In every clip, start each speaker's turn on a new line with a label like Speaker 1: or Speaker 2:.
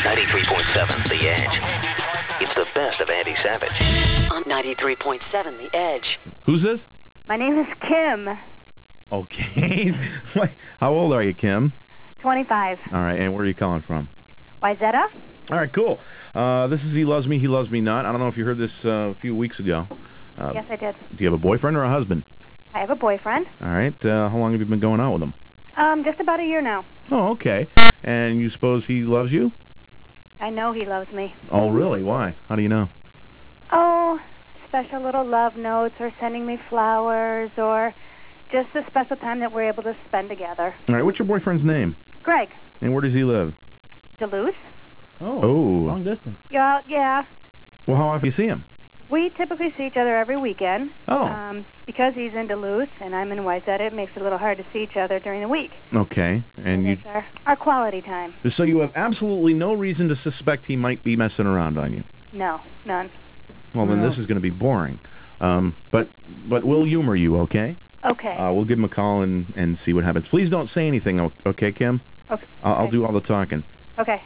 Speaker 1: 93.7 The Edge. It's the best of Andy Savage.
Speaker 2: On 93.7 The Edge.
Speaker 3: Who's this?
Speaker 4: My name is Kim,
Speaker 3: Okay. How old are you, Kim?
Speaker 4: 25.
Speaker 3: All right, and where are you calling from?
Speaker 4: Wyzetta?
Speaker 3: All right, cool. This is He Loves Me, He Loves Me Not. I don't know if you heard this a few weeks ago.
Speaker 4: Yes, I did.
Speaker 3: Do you have a boyfriend or a husband?
Speaker 4: I have a boyfriend.
Speaker 3: All right. How long have you been going out with him?
Speaker 4: Just about a year now.
Speaker 3: Oh, okay. And you suppose he loves you?
Speaker 4: I know he loves me.
Speaker 3: Oh, really? Why? How do you know?
Speaker 4: Oh, special little love notes or sending me flowers or just the special time that we're able to spend together.
Speaker 3: All right. What's your boyfriend's name?
Speaker 4: Greg,
Speaker 3: And where does he live?
Speaker 4: Duluth?
Speaker 3: Oh.
Speaker 5: Long distance.
Speaker 4: Yeah.
Speaker 3: Well, how often do you see him?
Speaker 4: We typically see each other every weekend.
Speaker 3: Oh.
Speaker 4: Because he's in Duluth and I'm in Wyzetta, it makes it a little hard to see each other during the week.
Speaker 3: Okay. And you.
Speaker 4: It's our quality time.
Speaker 3: So you have absolutely no reason to suspect he might be messing around on you.
Speaker 4: No, none.
Speaker 3: Well, then
Speaker 5: No.
Speaker 3: this is going to be boring. But we'll humor you, okay?
Speaker 4: Okay.
Speaker 3: We'll give him a call and see what happens. Please don't say anything, okay, Kim?
Speaker 4: Okay.
Speaker 3: I'll do all the talking.
Speaker 4: Okay.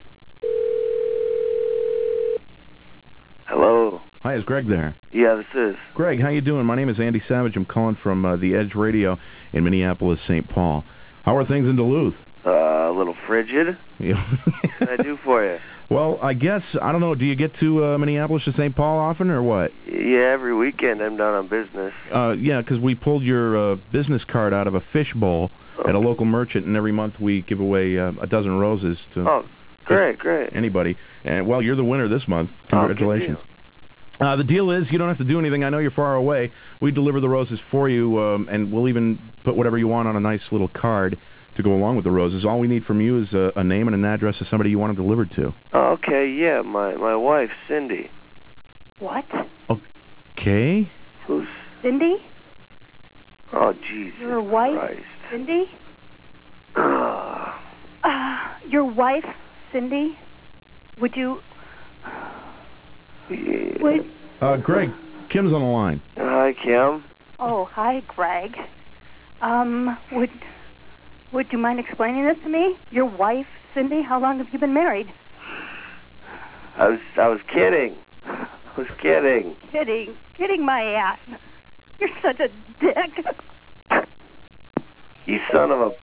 Speaker 6: Hello.
Speaker 3: Hi, is Greg there?
Speaker 6: Yeah, this is.
Speaker 3: Greg, how you doing? My name is Andy Savage. I'm calling from the Edge Radio in Minneapolis, St. Paul. How are things in Duluth?
Speaker 6: A little frigid.
Speaker 3: Yeah.
Speaker 6: What can I do for you?
Speaker 3: Well, I guess, I don't know, do you get to Minneapolis to St. Paul often or what?
Speaker 6: Yeah, every weekend I'm down on business.
Speaker 3: Yeah, because we pulled your business card out of a fish bowl at a local merchant, and every month we give away a dozen roses to
Speaker 6: Oh, great.
Speaker 3: anybody. And, well, you're the winner this month. Congratulations. The deal is you don't have to do anything. I know you're far away. We deliver the roses for you, and we'll even put whatever you want on a nice little card to go along with the roses. All we need from you is a name and an address of somebody you want them delivered to.
Speaker 6: Oh, okay, yeah, my wife, Cindy.
Speaker 4: What?
Speaker 3: Okay.
Speaker 6: Who's...
Speaker 4: Cindy?
Speaker 6: Oh, Jesus
Speaker 4: Your wife?
Speaker 6: Christ.
Speaker 4: Cindy? Your wife, Cindy? Would you...
Speaker 6: Yeah.
Speaker 4: Would...
Speaker 3: Greg, Kim's on the line.
Speaker 6: Hi, Kim.
Speaker 4: Oh, hi, Greg. Would you mind explaining this to me? Your wife, Cindy? How long have you been married?
Speaker 6: I was kidding.
Speaker 4: Kidding my ass. You're such a dick.
Speaker 6: You son of a